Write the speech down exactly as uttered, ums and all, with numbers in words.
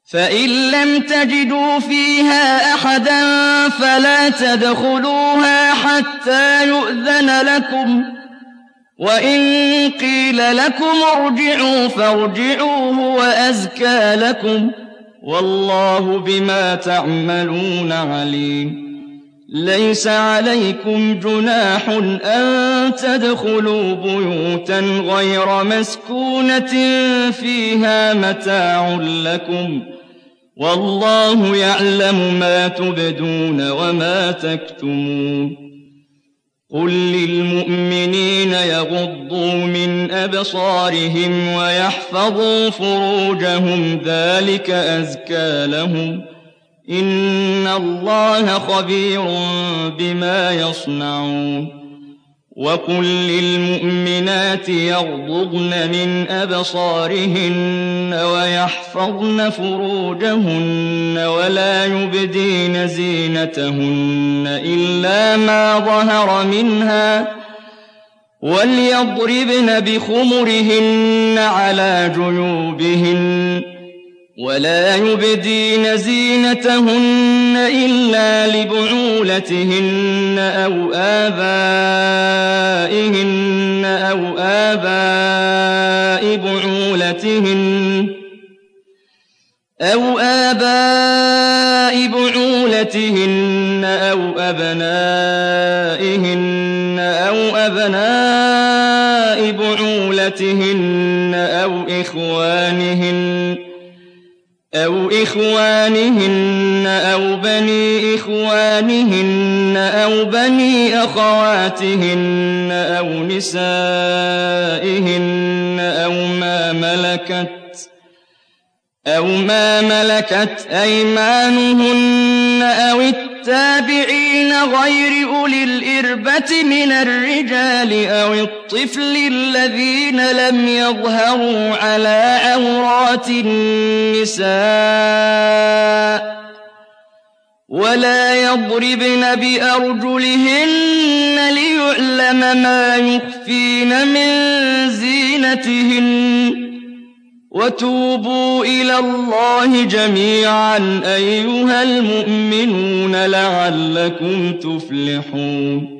فإن لم تجدوا فيها أحدا فلا تدخلوها حتى يؤذن لكم، وإن قيل لكم ارجعوا فارجعوا هو أزكى لكم، والله بما تعملون عليم. ليس عليكم جناح أن تدخلوا بيوتا غير مسكونة فيها متاع لكم، والله يعلم ما تبدون وما تكتمون. قل للمؤمنين يغضوا من أبصارهم ويحفظوا فروجهم ذلك أزكى لهم، إن الله خبير بما يصنعون. وقل للمؤمنات يغضضن من أبصارهن ويحفظن فروجهن ولا يبدين زينتهن إلا ما ظهر منها، وليضربن بخمرهن على جيوبهن، ولا يبدين زينتهن إلا لبعولتهن أو آبائهن أو آباء بعولتهن أو آباء بعولتهن أو أبنائهن أو أبناء بعولتهن أو إخوانهن أو إخوانهن أو بني إخوانهن أو بني أخواتهن أو نسائهن أو ما ملكت أو ما ملكت أيمانهن أو التابعين غير أولي الإربة من الرجال أو الطفل الذين لم يظهروا على عورات النساء، ولا يضربن بأرجلهن ليعلم ما يخفين من زينتهن. وتوبوا إلى الله جميعا أيها المؤمنون لعلكم تفلحون.